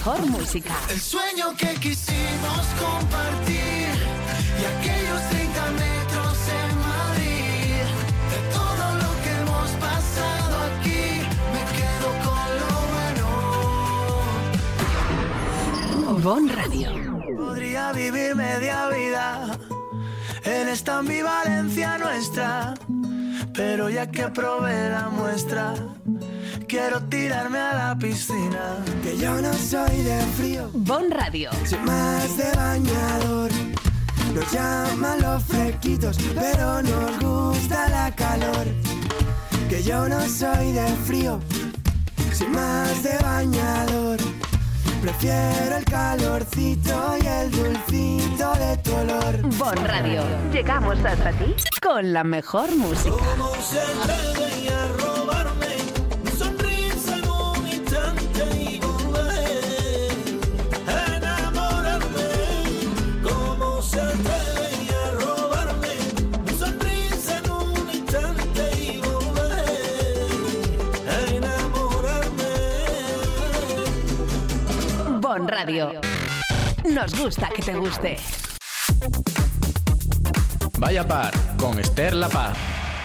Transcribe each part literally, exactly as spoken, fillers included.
mejor música. El sueño que quisimos compartir y aquellos treinta metros en Madrid. De todo lo que hemos pasado aquí, me quedo con lo bueno. Bon Radio. Podría vivir media vida en esta ambivalencia nuestra, pero ya que probé la muestra, quiero tirarme a la piscina. Que yo no soy de frío, Bon Radio. soy más de bañador. Nos llaman los fresquitos, pero nos gusta la calor. Que yo no soy de frío, soy más de bañador. Prefiero el calorcito y el dulcito de tu olor. Bon Radio. Llegamos hasta ti con la mejor música. ¿Cómo se atreve a robarme mi sonrisa en un instante y volver a enamorarme? ¿Cómo se atreve a robarme mi sonrisa en un instante y volver a enamorarme? Bon Radio. Nos gusta que te guste. Vaya Par, con Esther La Paz.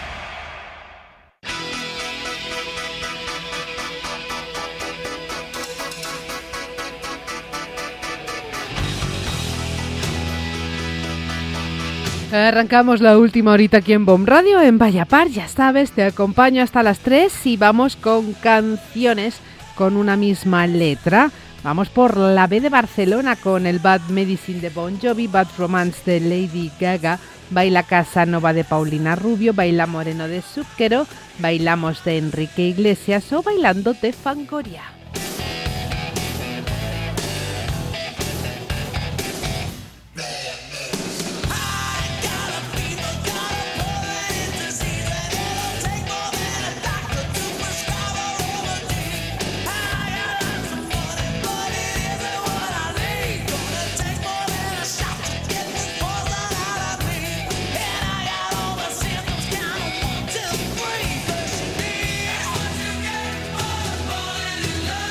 Arrancamos la última horita aquí en Bon Radio, en Vaya Par, ya sabes, te acompaño hasta las tres y vamos con canciones con una misma letra. Vamos por la B de Barcelona con el Bad Medicine de Bon Jovi, Bad Romance de Lady Gaga, Baila Casanova de Paulina Rubio, Baila Moreno de Zucchero, Bailamos de Enrique Iglesias o Bailando de Fangoria. Love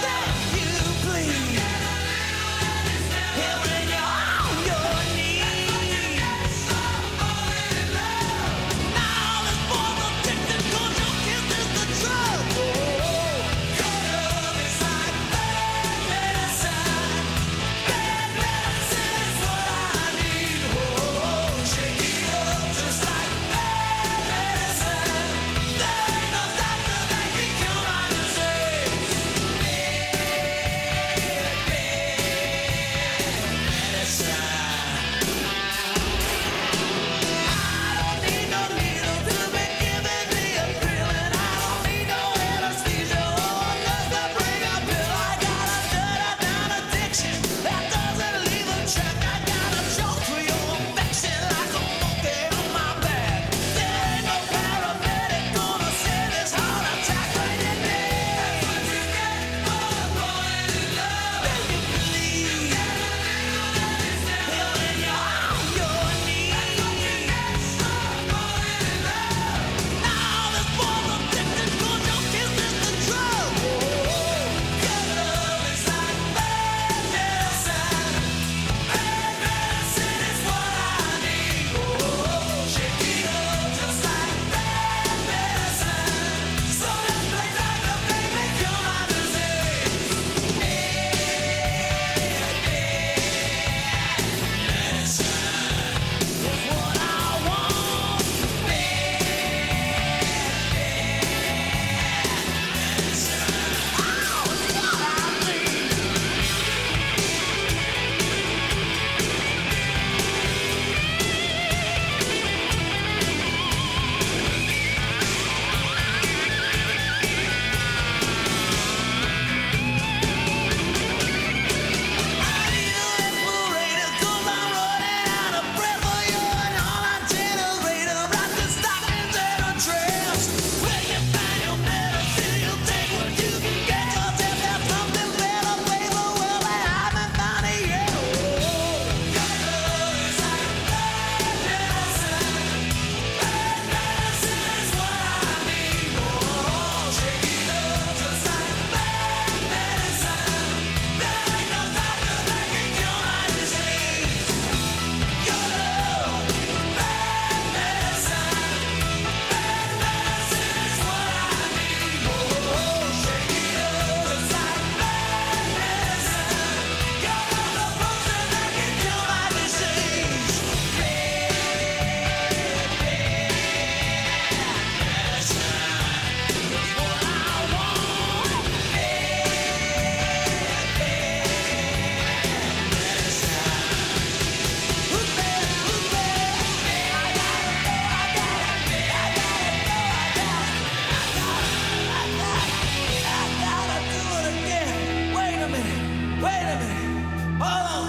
Wait a minute. Hold on.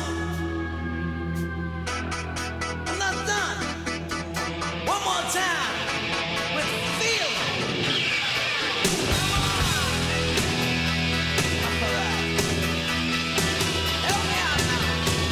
I'm not done. One more time. With feel. Help me out now.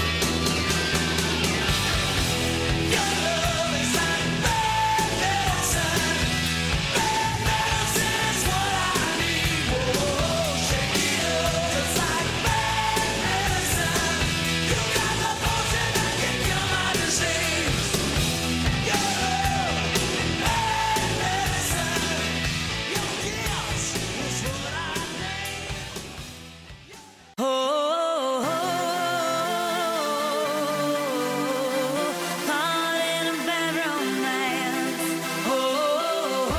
Your love is like bad medicine. Bad medicine is what I need. Whoa, shake it up. It's like bad medicine. You got the potion that can cure my disease. Your love, bad medicine. Your kiss is what I need. Oh, oh, oh, caught in a bad romance. Oh, oh,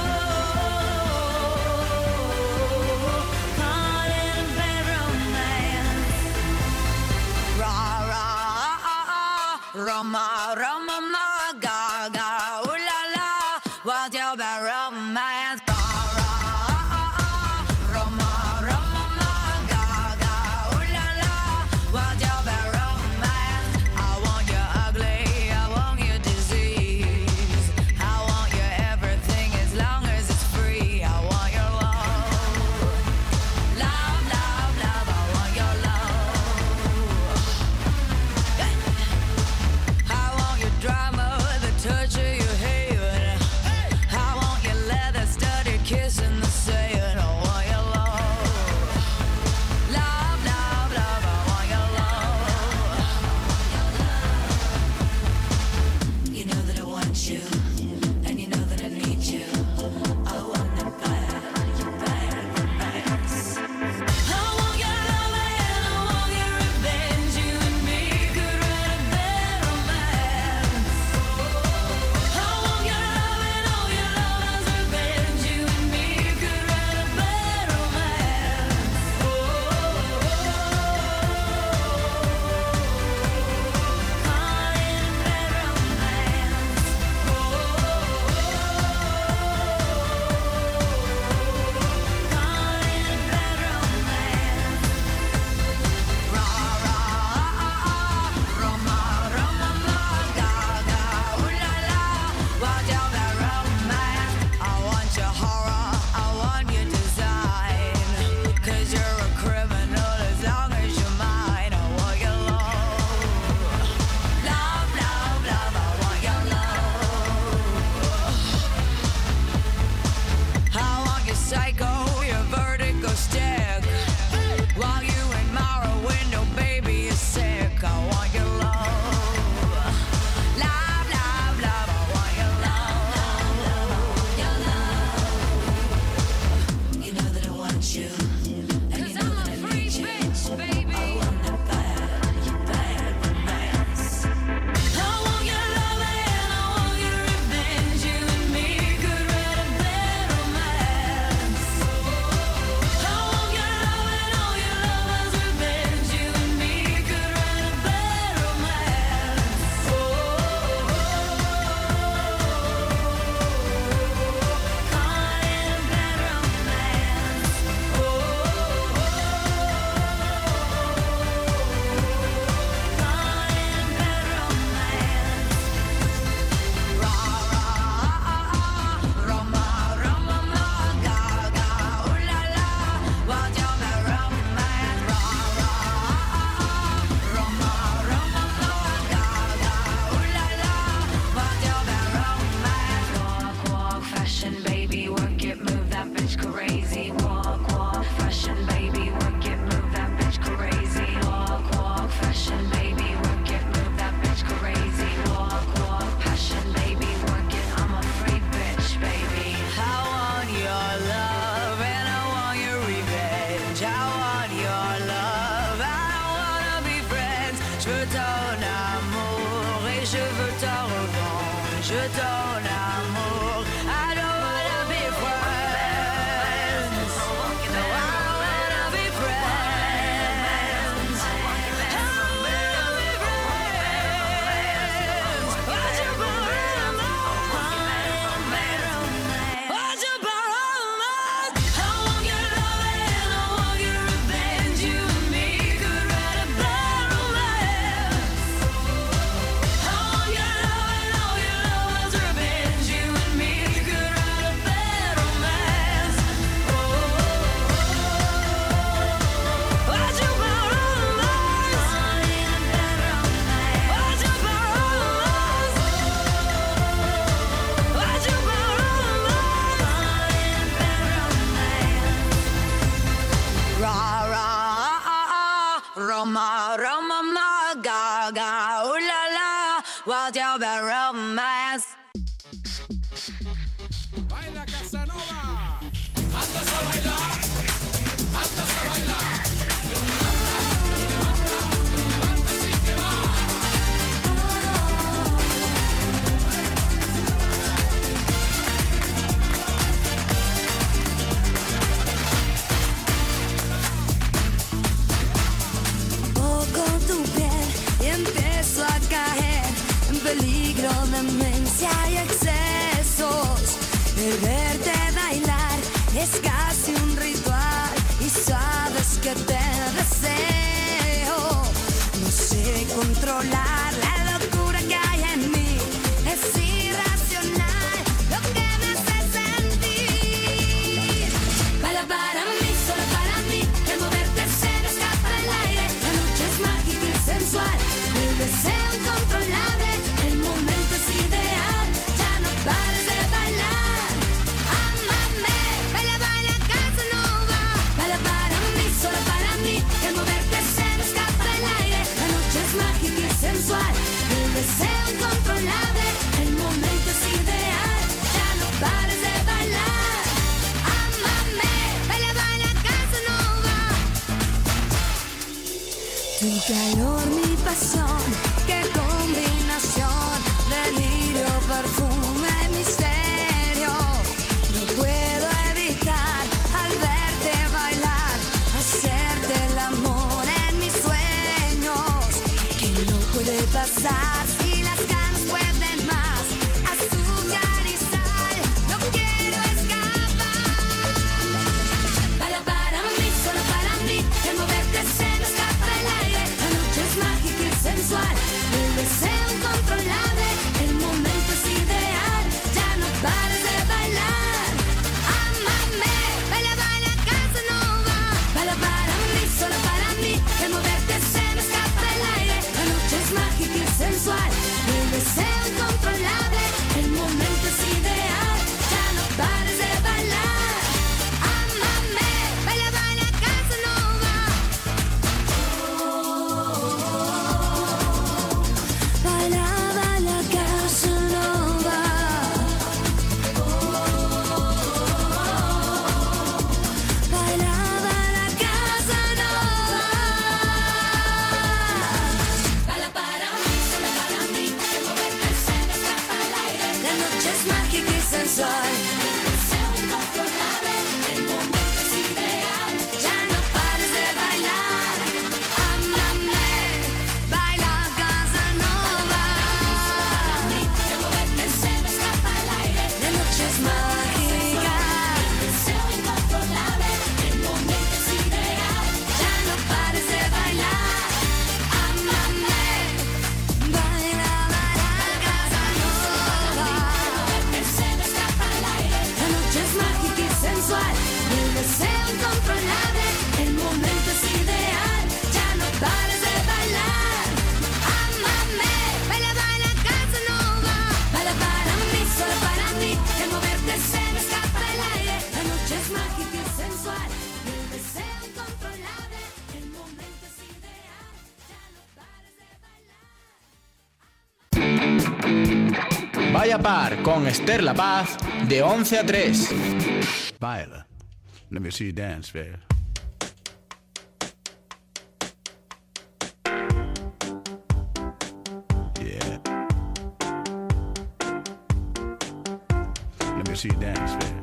oh, caught in a bad romance. Ra ra Roma Roma ma ga ga ooh la la, what's your bad romance? Ra ra Roma Roma ma ga ga ooh la la, what's your bad romance? I want you ugly, I want you disease, I want you everything as long as it's free. I want your love, love, love, love. I want your love. I want your drama, the touch of your hair. I want your leather studded kiss in the sand. I want your love, love, love, love. I want your love. You know that I want you, and you know that I need you. I want it bad, bad, bad. I want your love and I want your revenge. You and me could write a bad romance. I want your love and all your love's revenge. You and me could write a bad romance. Oh, oh, oh, caught in a bad romance. Oh, oh, caught in a bad romance. Ra ra Roma Roma ma ga ga ooh la la, what's your bad romance? I want your horror, I want your design, 'cause you're a criminal as long as you're mine. I want your love, love, love, love. I want your love. I want your psycho, your vertigo stick, while you admire a window, baby, you're sick. I want your love, love, love, love. I want your love, your love. You know that I want you, and you know that I need you. Baby. I want that bad, bad romance. I want your love and I want your revenge. You and me could write a bad romance. I want your love and all your love's revenge. You and me could write a bad romance. Oh, oh, oh, caught in a bad romance. Oh, oh, oh, caught in a bad romance. Ra ra Roma Roma ma ga ga ooh la la, what's your bad romance? Ra ra Roma Roma ma ga ga ooh la la, what's your bad romance? Walk walk fashion baby, work it, move that bitch crazy. Walk walk fashion baby, work it, move that bitch crazy. Walk walk fashion baby, work it, move that bitch crazy. Walk walk passion baby, work it, I'm a free bitch baby. I want your love and I want your revenge. I want your love, I don't wanna be friends. Je veux ton amour et je veux ta revanche. Je veux ton amour, I don't wanna be friends. No, I don't wanna be friends. I don't wanna be friends. What's your bad romance? What's your bad romance? I want your love and I want your revenge. You and me could Roma, Roma, ma, gaga, ooh la la, what's your bad romance? Baila Casanova, andas a bailar, andas a bailar. Peligro, demencia y excesos. El verte bailar es casi un ritual y sabes que te deseo. No sé controlar la locura que hay en mí. Es irracional lo que me hace sentir. Baila para mí, solo para mí. El moverte se me escapa el aire. La noche es mágica y sensual. El deseo incontrolable. El momento es ideal, ya no pares de bailar. Amame, baila, baila, Casanova. Baila para mí, solo para mí. El moverte se me escapa el aire. La noche es mágica y sensual. El deseo incontrolable. El momento es ideal, ya no pares de bailar. Amame, baila, baila, Casanova. Tu calor, mi pasión. Qué combinación, delirio, perfume, misterio. No puedo evitar al verte bailar, hacerte el amor en mis sueños. Que no puede pasar si las ganas pueden más. Azúcar y sal, no quiero escapar. Baila para mí, solo para mí. El moverte se me escapa el aire. La noche es mágica y sensual. El deseo incontrolable, el momento es ideal, ya no pares de bailar. Amame, baila, baila, Casanova. Baila para mí, solo para mí. El moverte se me escapa el aire. La noche es mágica y sensual. El deseo incontrolable, el momento es ideal, ya no pares de bailar. Amame, baila, baila, Casanova. Baila, baila, Casanova. Baila, baila, Casanova. Baila para mí, solo para mí. El moverte se me escapa el aire. La noche es mágica y sensual. El deseo incontrolable, el momento es ideal. Ya no pares de bailar. Amame, baila, Casanova. El moverte se me escapa el aire. La noche es mágica. El deseo incontrolable, el momento es ideal. Ya no pares de bailar. Amame, baila, baila, Casanova. El moverte se me escapa el aire. La noche es mágica y sensual. El deseo incontrolable, el momento es ideal. Ya no pares de bailar. Amame, baila, baila, Casanova. Baila para mí, solo para mí. El moverte se me escapa el aire. La noche es mágica y sensual. El deseo incontrolable, el momento es ideal. Ya no pares de bailar. Vaya Par con Esther La Paz de once a tres. Baila. Let me see you dance, baby. Yeah. Let me see you dance, baby.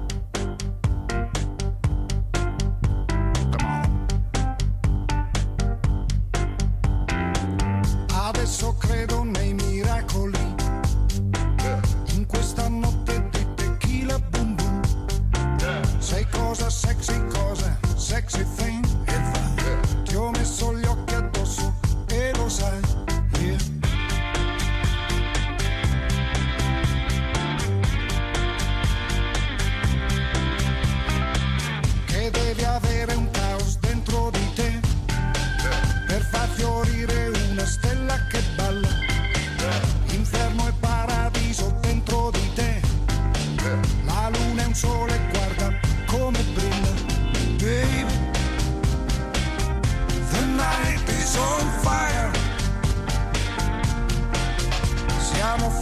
Come on. Adesso credo nei miracoli. In questa notte di tequila boom boom. Sei cosa sexy, cosa sexy thing. Ti ho messo gli occhi addosso e lo sai. Yeah. Che devi avere un caos dentro di te per far fiorire una stella che balla. Inferno e paradiso dentro di te. La luna è un sole, guarda come brilla. Baby,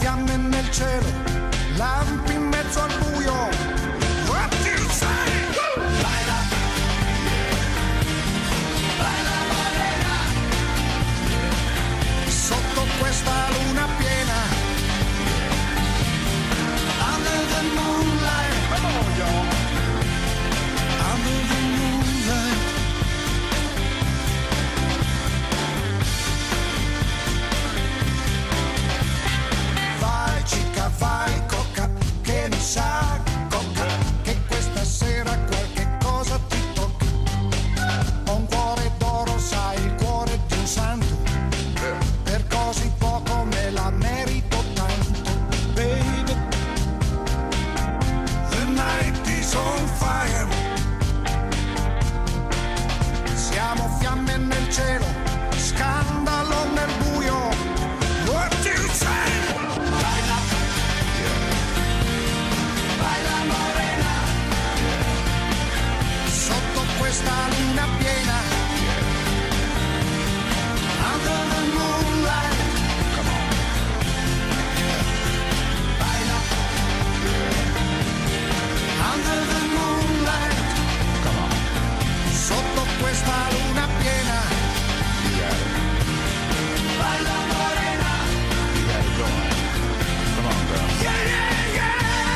fiamme nel cielo, lampi in mezzo al buio. What do you say? Baila, baila morena, sotto questa luna piena. Under the moonlight, come on y'all. Under the moonlight. Vai chica, vai coca, che mi sa coca, che questa sera qualche cosa ti tocca. Ho un cuore d'oro, sai, il cuore di un santo, per così poco me la merito tanto. Baby, the night is on fire. Siamo fiamme nel cielo, scandalo nel buio. What do you say? Baila, baila morena, sotto questa luna piena. Under the moonlight, come on. Baila, under the moonlight, come on. Sotto questa luna piena. Baila morena. Come on, girl. Yeah, yeah, yeah.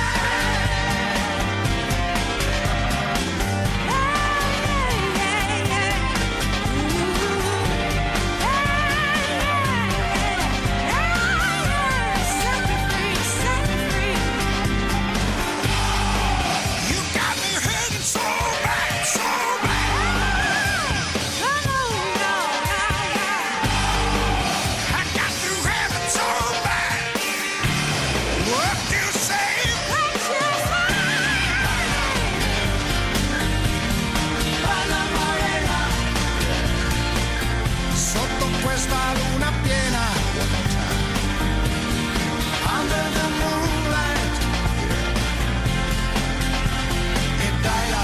You got me hurting so bad, so bad. I got to have it so bad. What do you say? Baila morena, sotto questa luna piena. Under the moonlight. E baila.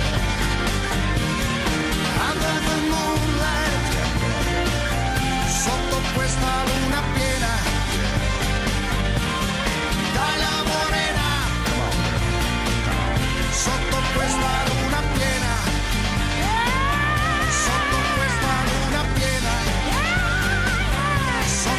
Under the moonlight. Sotto questa luna piena. Baila morena. Sotto questa luna piena. Sotto questa luna piena.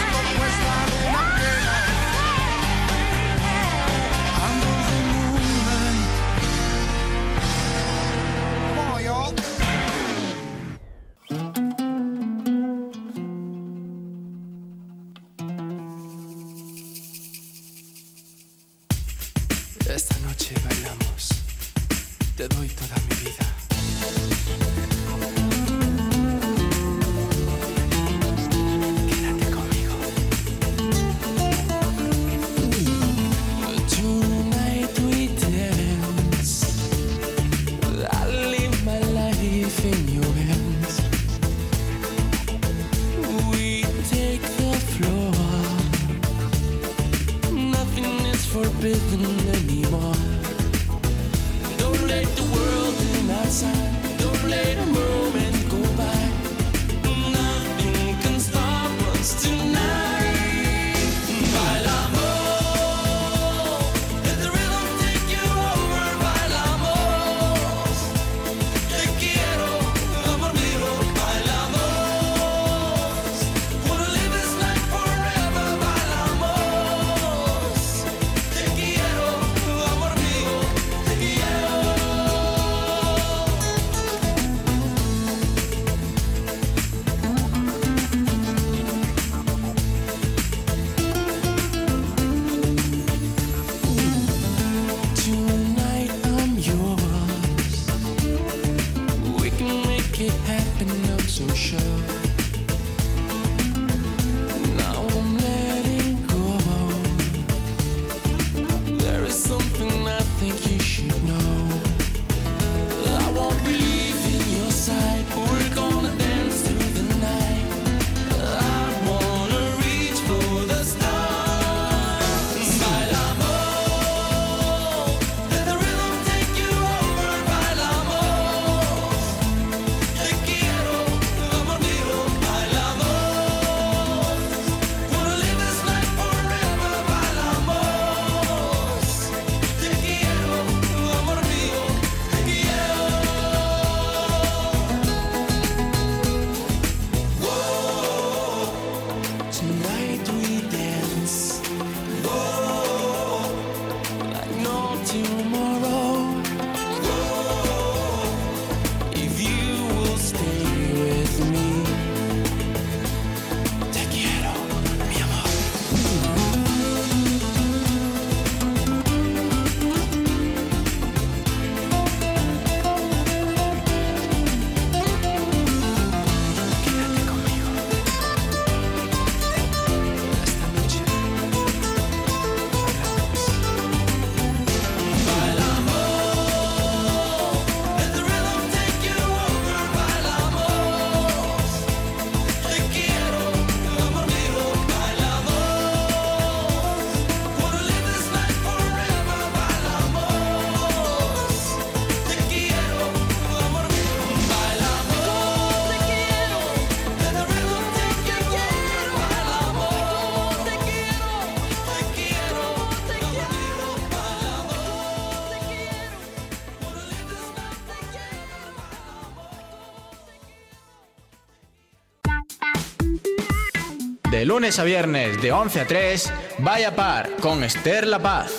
De lunes a viernes de once a tres, Vaya Par con Esther La Paz.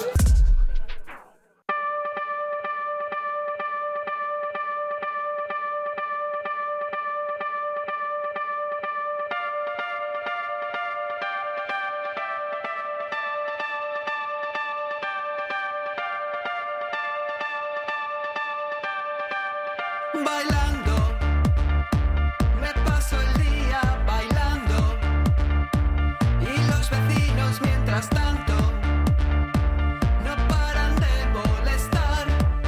Bailando, me paso el día bailando y los vecinos mientras tanto no paran de molestar.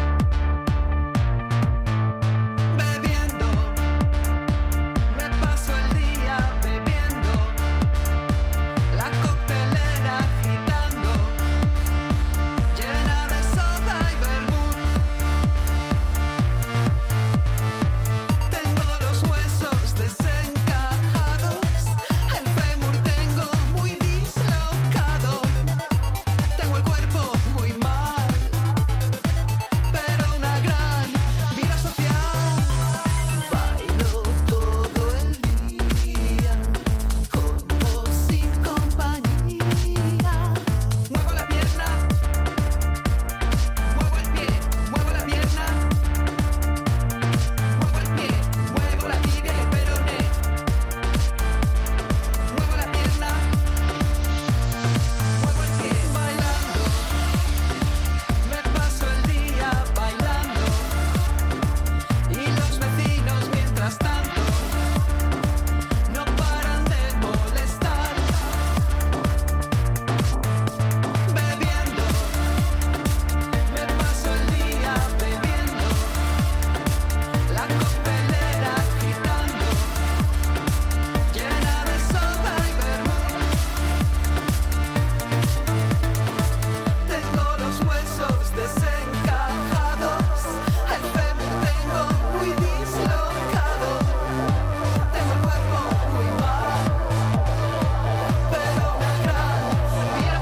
Bebiendo, me paso el día bebiendo, la coctelera agitando, llena de soda y vermut. Tengo los huesos desencajados, el fémur tengo muy dislocado, tengo el cuerpo muy mal, pero una gran vida social. Bailo todo el día, como sin compañía. Muevo la pierna, muevo el pie, muevo la pierna. Muevo el pie, muevo la tibia y el peroné. Muevo la pierna, muevo el pie. Bailando, me paso el día bailando y los vecinos mientras tanto no paran de molestar. Bebiendo, me paso el día bebiendo, la coctelera agitando, llena de soda y vermut. Tengo los huesos desencajados, el fémur tengo muy dislocado, tengo el cuerpo muy mal, pero una gran vida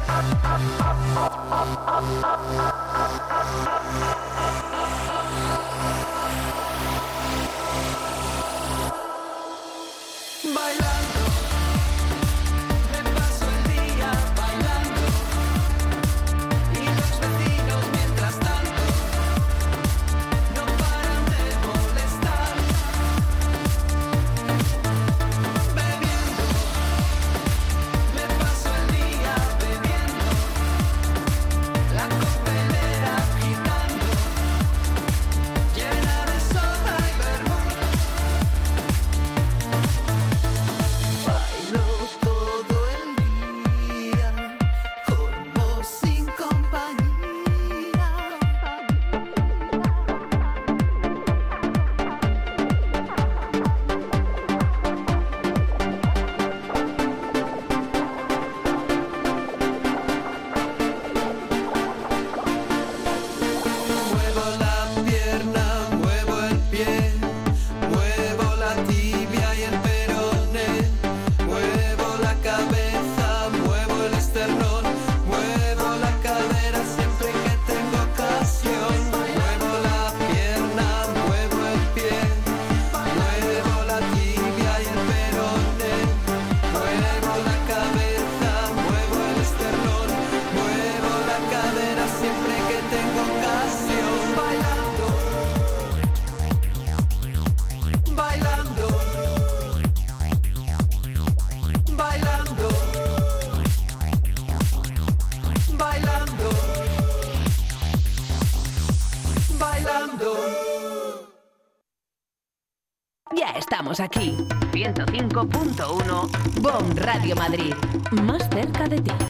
bailando, me paso el día bailando y los vecinos mientras tanto no paran de molestar. Bebiendo, me paso el día bebiendo, la coctelera agitando, llena de soda y vermut. Bailo todo el día, como sin compañía. Muevo la pierna, muevo el pie, muevo la tibia y el peroné, muevo la cabeza, muevo el esternón, muevo la cadera siempre que tengo ocasión. Muevo la pierna, muevo el pie, muevo la tibia y el peroné, muevo la cabeza, muevo el esternón, muevo la cadera siempre que tengo ocasión. Bailando, bailando, bailando, bailando, bailando. Ya estamos aquí. ciento cinco punto uno BOM Radio Madrid. Más cerca de ti.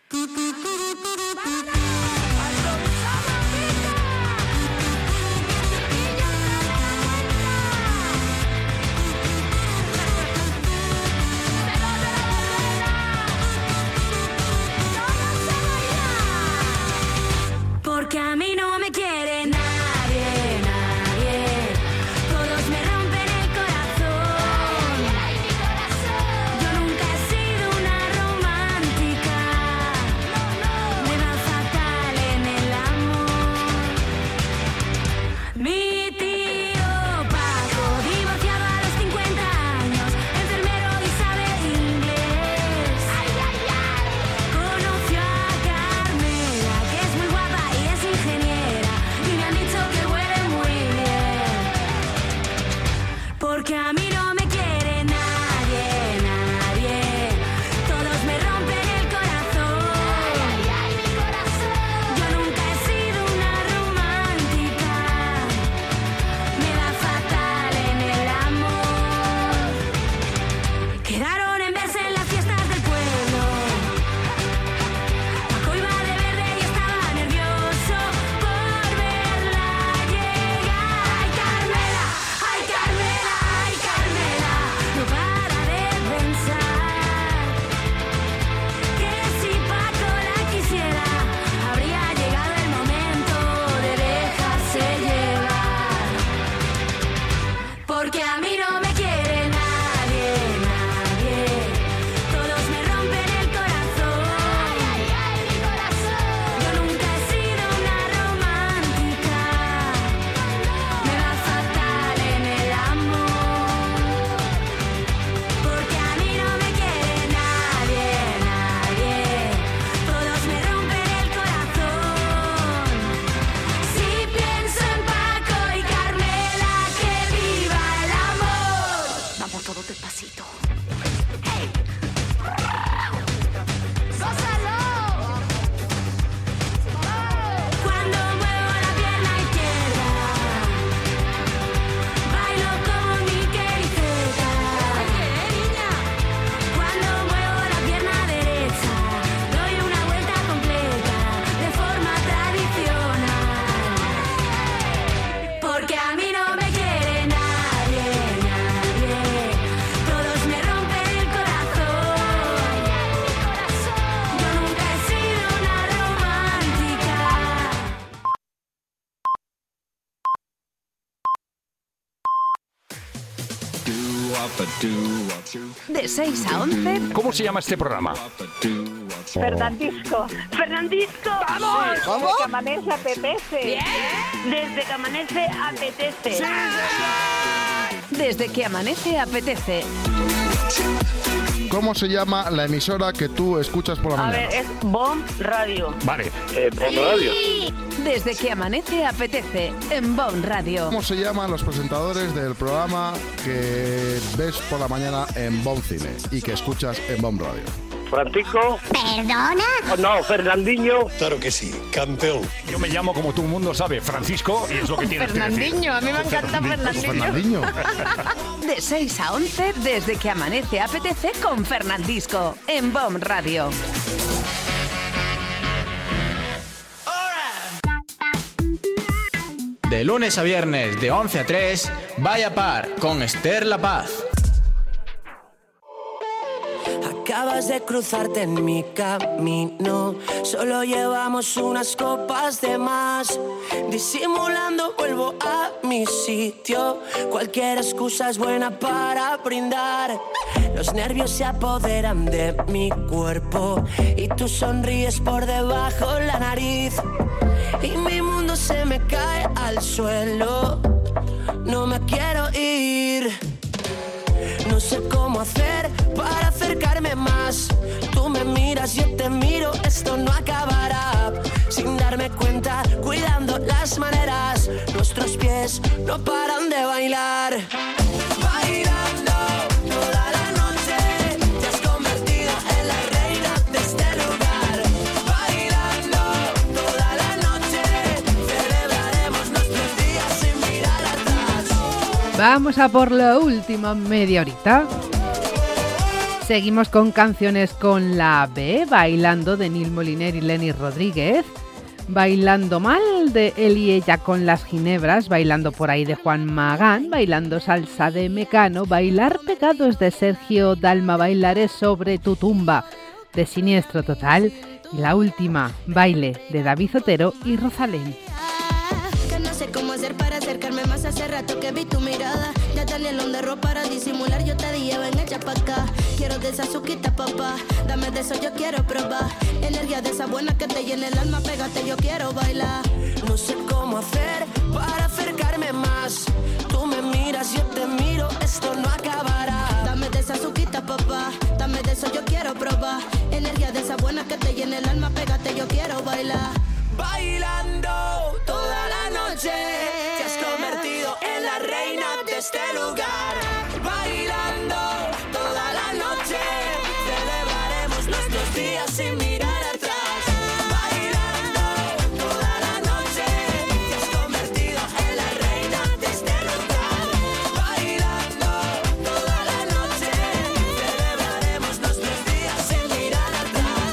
Porque a mí no me quiere nadie, nadie. Todos me rompen el corazón. Yo nunca he sido una romántica. despacito. ¡Hey! ¡Gózalo! Cuando muevo la pierna izquierda, bailo como Miquel Iceta. Cuando muevo la pierna derecha, doy una vuelta completa de forma tradicional. Porque a mí no me quiere nadie, nadie. Todos me rompen el corazón. Yo nunca he sido una romántica. De seis a once, ¿Cómo se llama este programa? Fernandisco. Fernandisco. ¡Vamos! ¿Cómo? Desde que amanece apetece. Desde que amanece apetece. desde que amanece apetece. ¿Cómo se llama la emisora que tú escuchas por la A mañana? ver, es Bomb Radio. Vale. Eh, Bon Radio. Desde que amanece apetece en Bon Radio. ¿Cómo se llaman los presentadores del programa que ves por la mañana en Bon Cine y que escuchas en Bon Radio? Francisco. ¿Perdona? Oh, no, Fernandinho. Claro que sí, campeón. Yo me llamo, como todo el mundo sabe, Francisco, y es lo que tienes que decir. Fernandinho, a mí me encanta Fernandinho. Fernandinho. De seis a once, desde que amanece apetece con Fernandisco en Bon Radio. De lunes a viernes, de once a tres, Vaya Par con Esther La Paz. Acabas de cruzarte en mi camino, solo llevamos unas copas de más. Disimulando vuelvo a mi sitio, cualquier excusa es buena para brindar. Los nervios se apoderan de mi cuerpo y tú sonríes por debajo la nariz. Y mi mundo se me cae al suelo, no me quiero ir. No sé cómo hacer para acercarme más. Tú me miras, yo te miro, esto no acabará. Sin darme cuenta, cuidando las maneras, nuestros pies no paran de bailar. Bailando toda la noche, te has convertido en la reina de este lugar. Bailando toda la noche, celebraremos nuestros días sin mirar atrás. Vamos a por la última media horita. Seguimos con canciones con la B, Bailando de Nil Moliner y Lenny Rodríguez, Bailando Mal de él y ella con las ginebras, Bailando por ahí de Juan Magán, Bailando Salsa de Mecano, Bailar Pegados de Sergio Dalma, Bailaré sobre tu tumba de Siniestro Total y la última, Baile de David Otero y Rosalén. Que no sé cómo hacer para acercarme más. Hace rato que vi tu mirada, ya tenía el de ropa para disimular. Yo te di ven echa pa' acá. Quiero de esa azuquita, papá, dame de eso, yo quiero probar. Energía de esa buena que te llena el alma, pégate, yo quiero bailar. No sé cómo hacer para acercarme más. Tú me miras, yo te miro, esto no acabará. Dame de esa azuquita, papá, dame de eso, yo quiero probar. Energía de esa buena que te llena el alma, pégate, yo quiero bailar. Bailando toda la noche, te has convertido en la reina de este lugar. Bailando toda la noche, celebraremos nuestros días sin mirar atrás. Bailando toda la noche, te has convertido en la reina de este lugar. Bailando toda la noche, celebraremos nuestros días sin mirar atrás.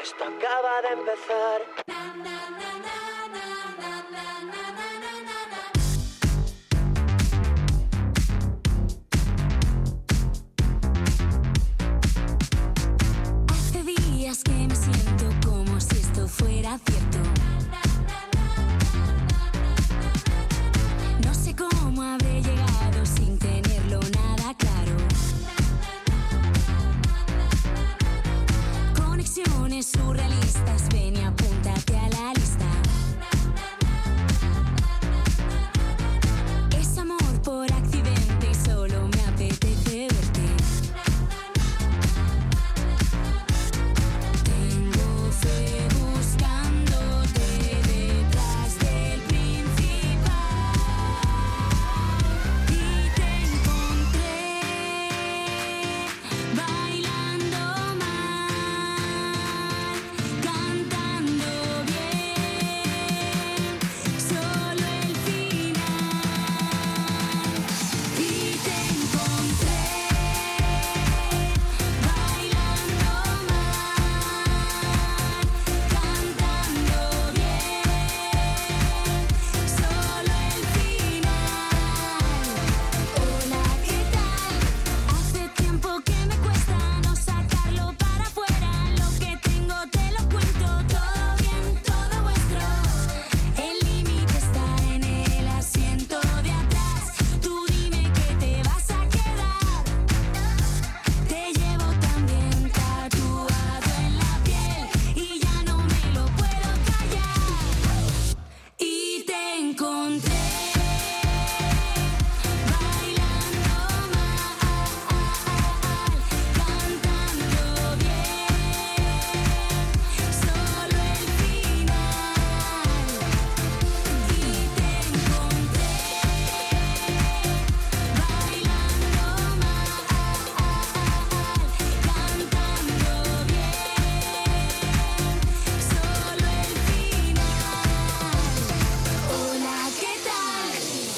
Esto acaba de empezar. Hace días que me siento como si esto fuera cierto. No sé cómo habré llegado sin tenerlo nada claro. Conexiones surrealistas, ven y apúntate a la lista. Es amor por accidente y solo me apetece verte. Tengo fe buscándote detrás del principal y te encontré bailando mal, cantando bien, solo el final. Y te encontré bailando mal, cantando bien, solo el final. Hola, ¿qué tal? Hace tiempo que me cuesta no sacarlo para afuera. Lo que tengo te lo cuento, todo bien, todo vuestro. El límite está en el asiento de atrás. Tú dime que te vas a quedar. Te llevo también tatuado en la piel y ya no me lo puedo callar. Y te encontré bailando mal, cantando bien, solo el final. Y te encontré bailando mal, cantando bien, solo el final. Hola, ¿qué tal?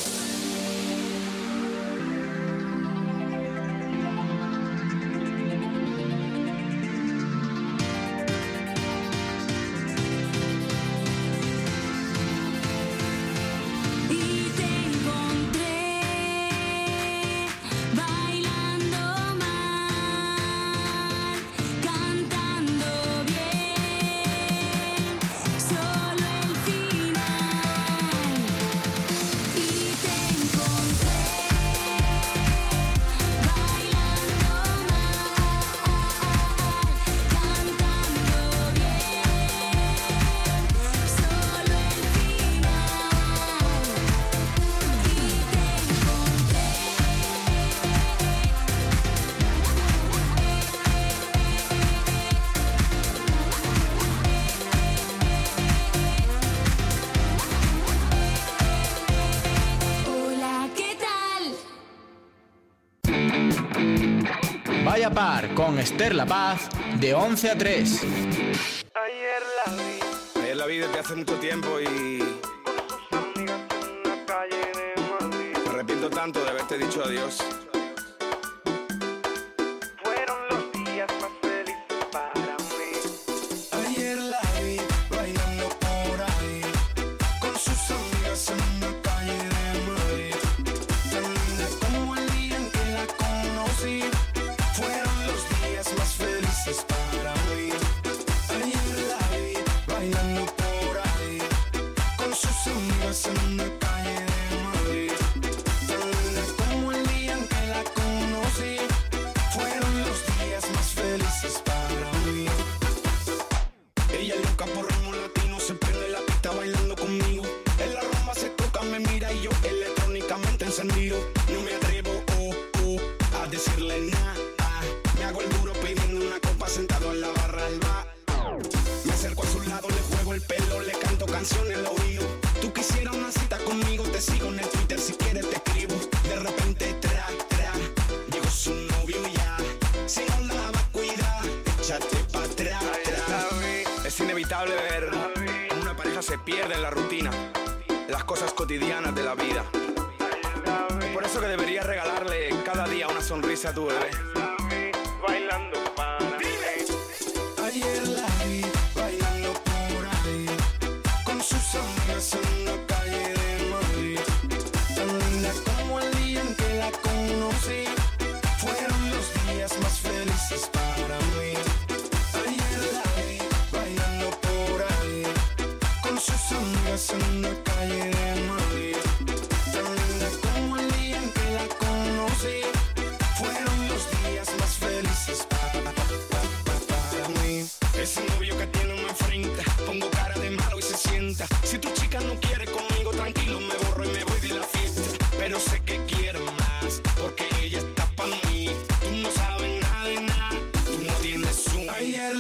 Y te encontré bailando mal, cantando bien, solo el final. Y te encontré bailando mal, cantando bien, solo el Hola, ¿qué tal? Vaya par con Esther La Paz de once a tres. Ayer la vi Ayer la vi desde hace mucho tiempo y con sus amigas en una calle de Madrid. me arrepiento tanto de haberte dicho adiós. Fueron los días más felices para mí. Ayer la vi bailando por ahí con sus amigas en una calle de Madrid. Tan linda como el día en que la conocí. Fueron los días más felices para mí. Ayer la vi bailando por ahí con sus amigas en una calle de Madrid. Tan linda como el día en que la conocí. Fueron los días más felices para mí. Ella es loca por ritmo latino, se pierde la pista bailando conmigo. En la rumba se toca, me mira y yo electrónicamente encendido. No me atrevo oh, oh, a decirle nada. Me hago el duro pidiendo una copa sentado en la barra del bar. Me acerco a su lado, le juego el pelo, le canto canciones al oído. Tú quisieras una cita conmigo, te sigo en el Twitter, si quieres te escribo. De repente tra, tra, llegó su novio ya. Si no la va a cuidar, échate pa' atrás. Es inevitable ver cómo una pareja se pierde en la rutina, las cosas cotidianas de la vida. Es por eso que deberías regalarle cada día una sonrisa a tu bebé. Bailando para mí. Ayer la vi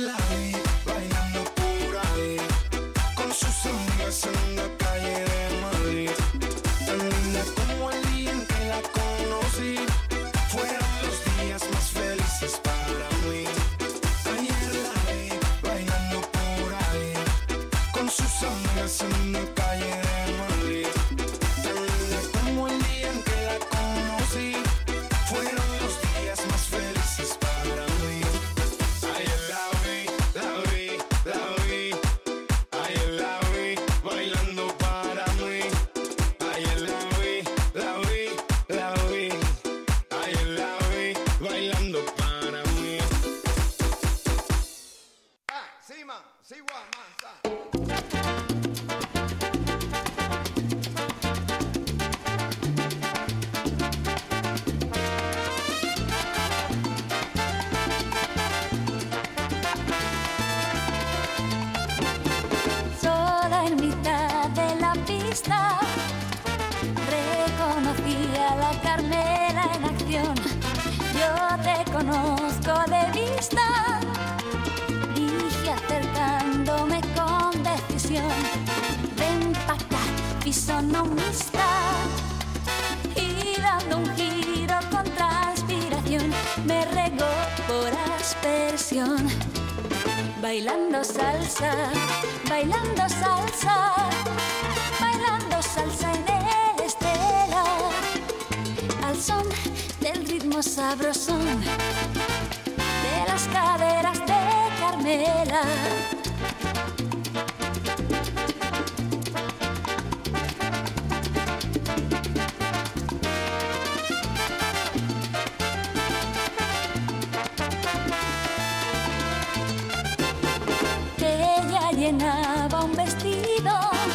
la vi bailando por ahí con sus amigas en la calle de Madrid. Tan linda como el día en que la conocí. Fueron los días más felices para mí. Ayer la vi bailando por ahí con sus amigas en la calle de Madrid. Tan linda como el día en que la conocí. Fueron los días más felices para mí. Ayer la vi, la vi, la vi. Ayer la vi bailando para mí. Ayer la vi, la vi, la vi. Ayer la vi bailando para mí. Ah, sí, man, sí, guau, man, sa. Sola en mitad de la pista, reconocí a la Carmela en acción. Yo te conozco de vista, dije acercándome con decisión. Ven pa' acá, fisonomista, y dando un giro con transpiración, me regó por aspersión. Bailando salsa, bailando salsa, bailando salsa en el Estela, al son del ritmo sabrosón de las caderas de Carmela. Ella llenaba un vestido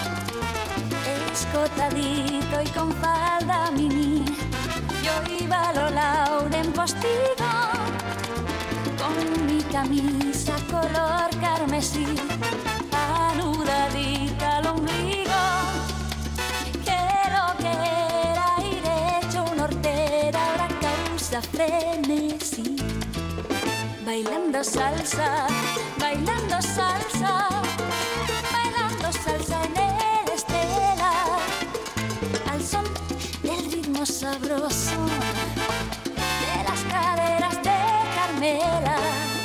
escotadito y con falda mini. Yo iba a lo Lauren postigo con mi camisa color carmesí, anudadita al ombligo, que lo que era ir hecho un hortera ahora causa frenesí. Bailando salsa, bailando salsa, bailando salsa en el Estela, al son del ritmo sabroso de las caderas de Carmela.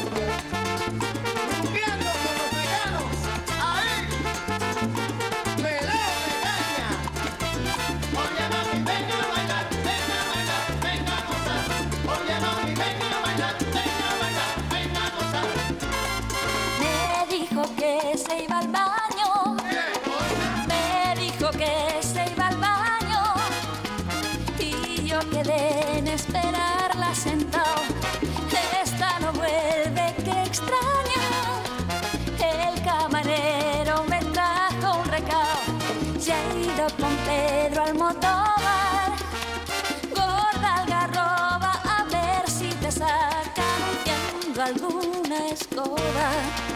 Rompiendo con los veganos, ahí, pelea de caña. Oye mami, venga a bailar, venga a bailar, venga a gozar. Oye mami, venga a bailar, venga a bailar, venga a gozar. Me dijo que se iba al baño, me dijo que se iba al baño, y yo quedé en esperarla sentado. Esta no vuelve, qué extraño. El camarero me trajo un recao, ya he ido con Pedro Almodóvar, gorda algarroba, a ver si te saca anunciando alguna escoba.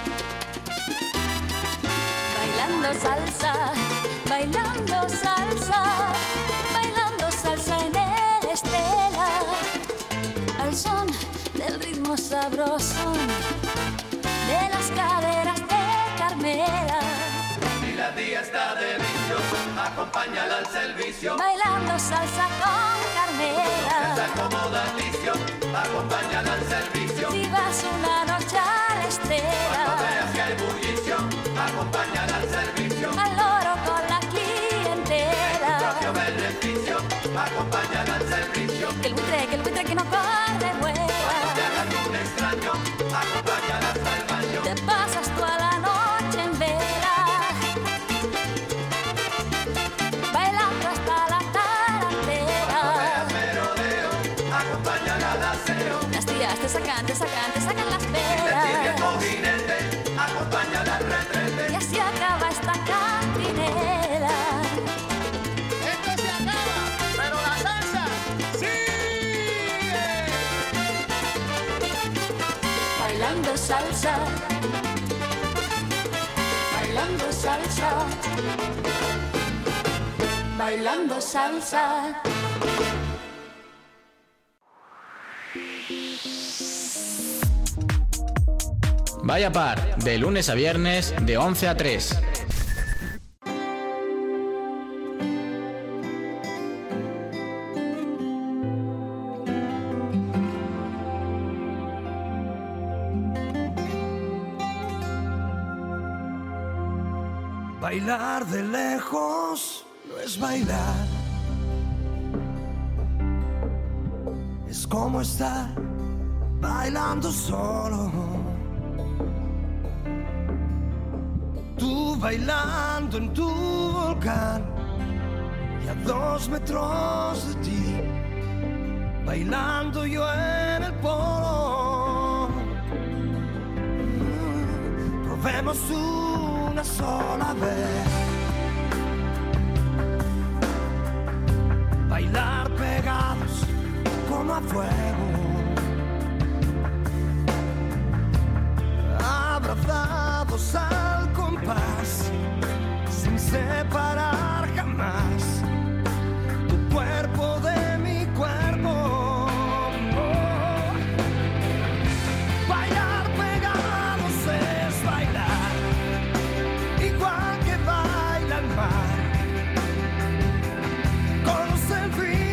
Bailando salsa, bailando salsa, bailando salsa en el Estela, al son del ritmo sabroso de las caderas de Carmela. Si la tía está de vicio, acompáñala al servicio. Bailando salsa con Carmela. Se acomoda el vicio, acompáñala al servicio. Si vas una noche a la Estela, cuando veas que hay bullicio, acompáñala al servicio. al loro con la clientela. Tu propio beneficio, acompáñala al servicio. Que el buitre, que el buitre que no corre vuela. Cuando te hagas un extraño, acompáñala hasta el baño. Te pasas toda la noche en vela, bailando hasta la tarantela. Cuando veas merodeo, acompáñala al aseo. Las tías te sacan, te sacan, te sacan las Si te sigue velas. coginete, acompáñala al retrete. Y así acaba esta cantinela. Esto se acaba, pero la salsa sigue. Bailando salsa, bailando salsa, bailando salsa. Vaya Par, de lunes a viernes, de once a tres. Bailar de lejos no es bailar. Es como estar bailando solo. Tú bailando en tu volcán y a dos metros de ti, bailando yo en el polo. Mm, probemos una sola vez bailar pegados como a fuego, abrazados al compás, sin separar jamás tu cuerpo de mi cuerpo. Oh. Bailar pegados es bailar igual que baila el mar, con los delfines.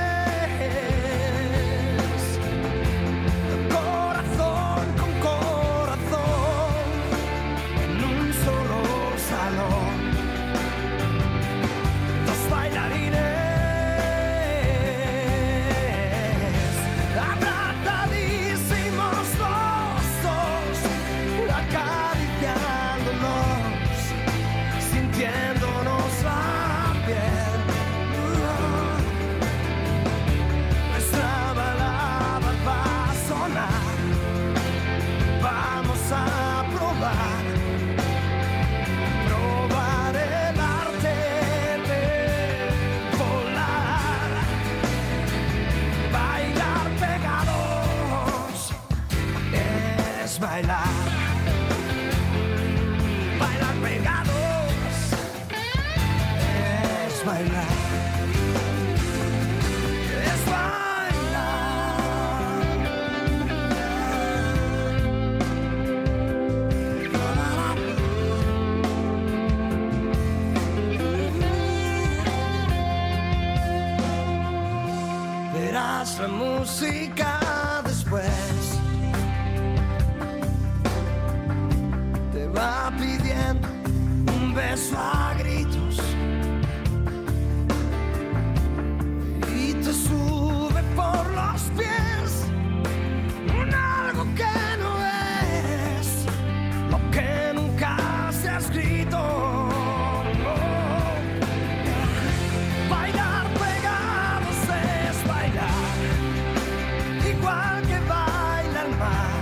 Bailar, bailar pegados, es bailar, es bailar. Verás la música después. Va pidiendo un beso a gritos y te sube por los pies un algo que no es lo que nunca se ha escrito. Oh. Bailar pegados es bailar igual que baila el mar.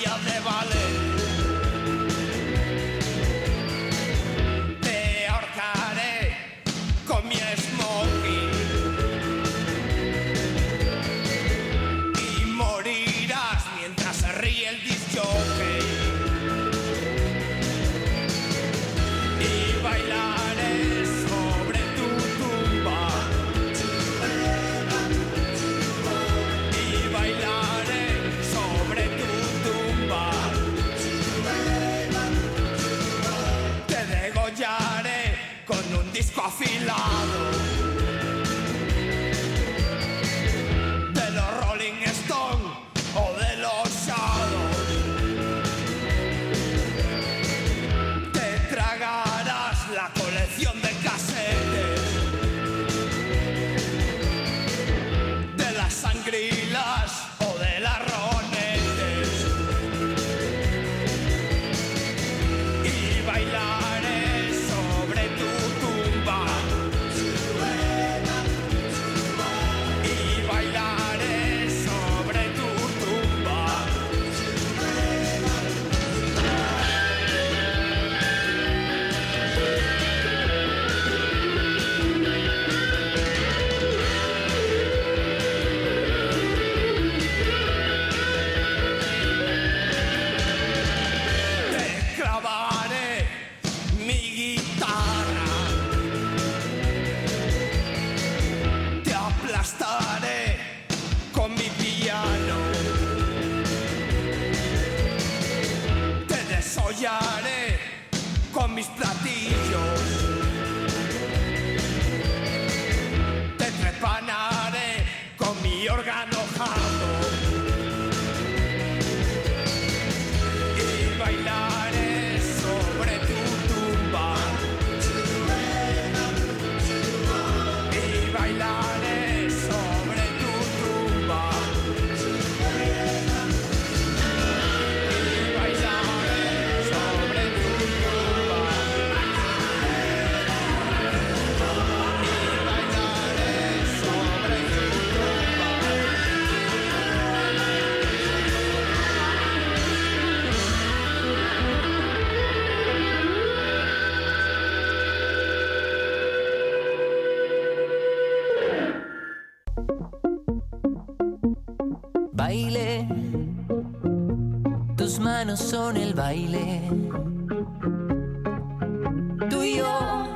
María de Valer. Te ahorcaré con mi smoking y morirás mientras se ríe el disc jockey. Y bailaré sobre tu tumba. Y bailaré sobre tu tumba. Te degollaré con un disco afilado de los Rolling Stones o de los Shadows. Te tragarás la colección de casetes de las Sangrilas o de las Ronettes. Y bailaré sobre tu tumba. Y bailaré sobre tu tumba. Te clavaré mi guitarra. Te aplastaré con mi piano. Te desollaré con mis platillos. Te trepanaré con mi órgano jardo. Y bailaré sobre tu tumba. Y bailaré sobre tu tumba. Y bailaré sobre tu tumba. Y bailaré sobre tu tumba. Baile, tus manos son el baile. Tú y yo,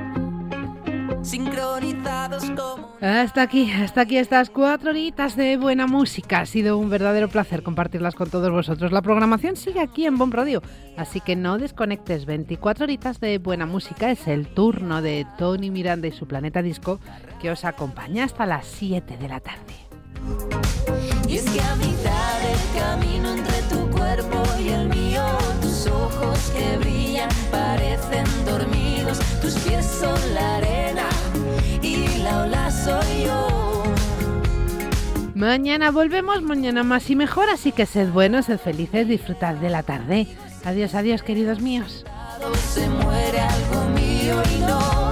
sincronizados como... Hasta aquí, hasta aquí estas cuatro horitas de buena música. Ha sido un verdadero placer compartirlas con todos vosotros. La programación sigue aquí en Bomb Radio, así que no desconectes. veinticuatro horitas de buena música es el turno de Tony Miranda y su Planeta Disco, que os acompaña hasta las siete de la tarde. Y es que a mitad del camino entre tu cuerpo y el mío, tus ojos que brillan parecen dormidos, tus pies son la arena y la ola soy yo. Mañana volvemos, mañana más y mejor, así que sed buenos, sed felices, disfrutad de la tarde. Adiós, adiós, queridos míos. Se muere algo mío y no,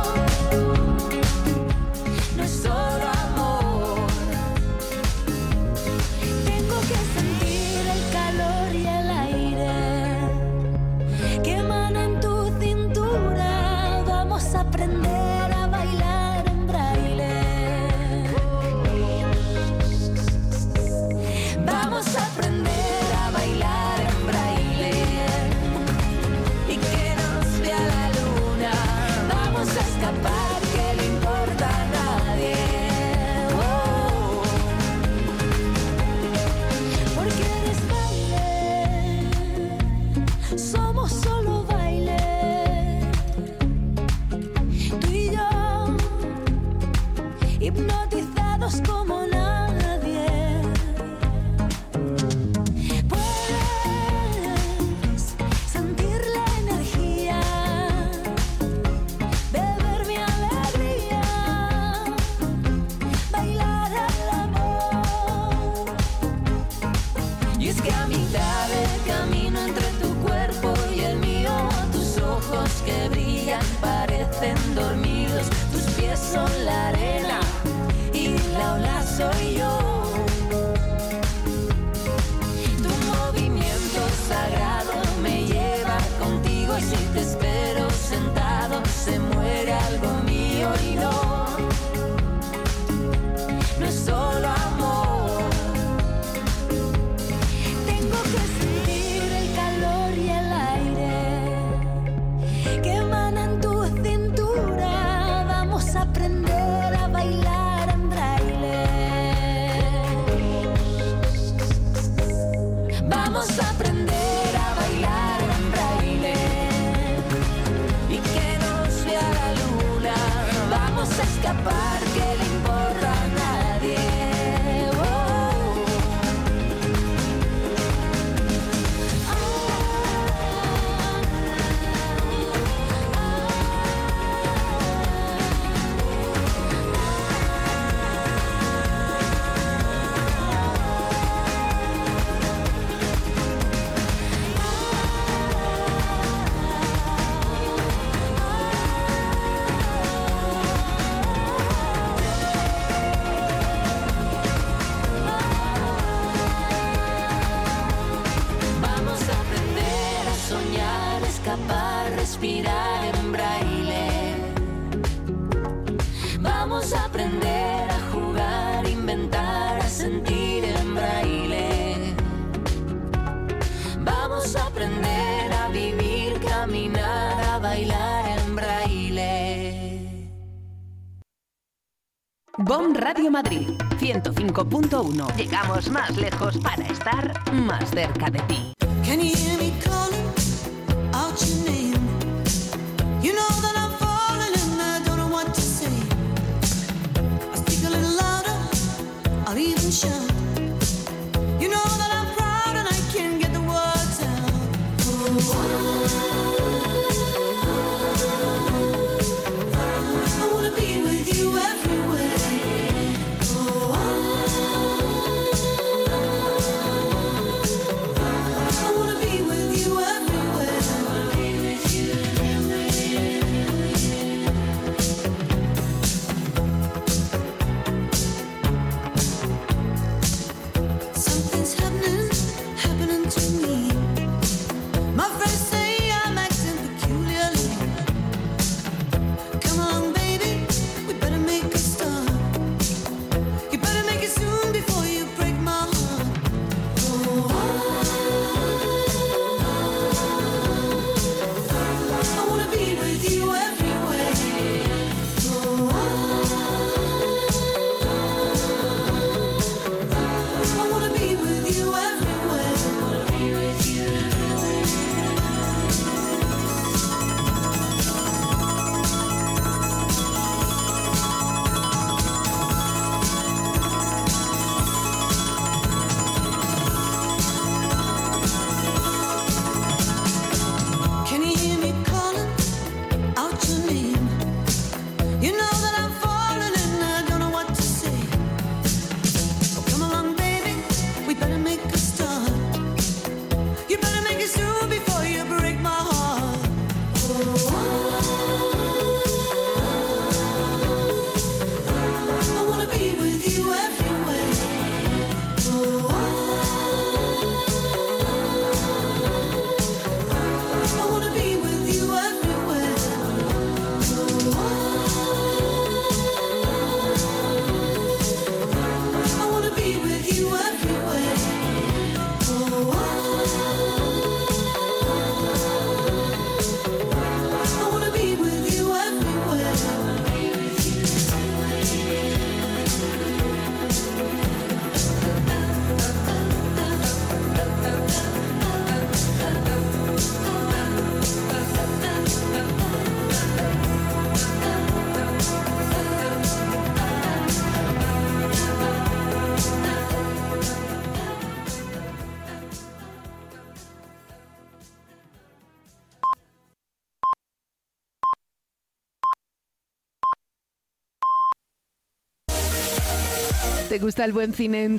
no es solo amor. Tengo que sentir el calor y el aire que emana en tu cintura. Vamos a aprender a bailar en braille. Vamos a aprender a bailar en braille. Y que nos vea la luna. Vamos a escapar, que le importa a nadie. Oh. Porque eres baile, somos solo baile. Tú y yo, hipnotizados como nadie. Puedes sentir la energía, beber mi alegría, bailar al amor. Y es que a mitad del camino entre tu cuerpo y el mío, tus ojos que brillan parecen dormidos, tus pies son la arena y la ola soy yo. Tu movimiento escapar, que le importa a nadie. Oh. Vamos a aprender a soñar, escapar, respirar en braille. Vamos a aprender a jugar, inventar, a sentir en braille. Vamos a aprender a vivir, caminar, a bailar en braille. Bon Radio Madrid ciento cinco punto uno. Llegamos más lejos para estar más cerca de ti. Can you hear me calling out your name? You know that I'm falling and I don't know what to say. I speak a little louder, I'll even shout. You know that I'm proud and I can't get the words out. I wanna be with you everywhere. I wanna be with you everywhere. Something's happening, happening to me. My friends say I'm acting peculiarly. Come on, baby, we better make a start. You better make it soon before you break my heart. I wanna be with you everywhere. I wanna be with you everywhere. Can you hear me calling out your name? You know that I'm falling and I don't know what to say. Oh, come along, baby, we better make a start. You better make it soon before you break my heart. I wanna be with you everywhere. I wanna be with you everywhere. I wanna be with you everywhere. I wanna be with you everywhere. ¿Te gusta el buen cine en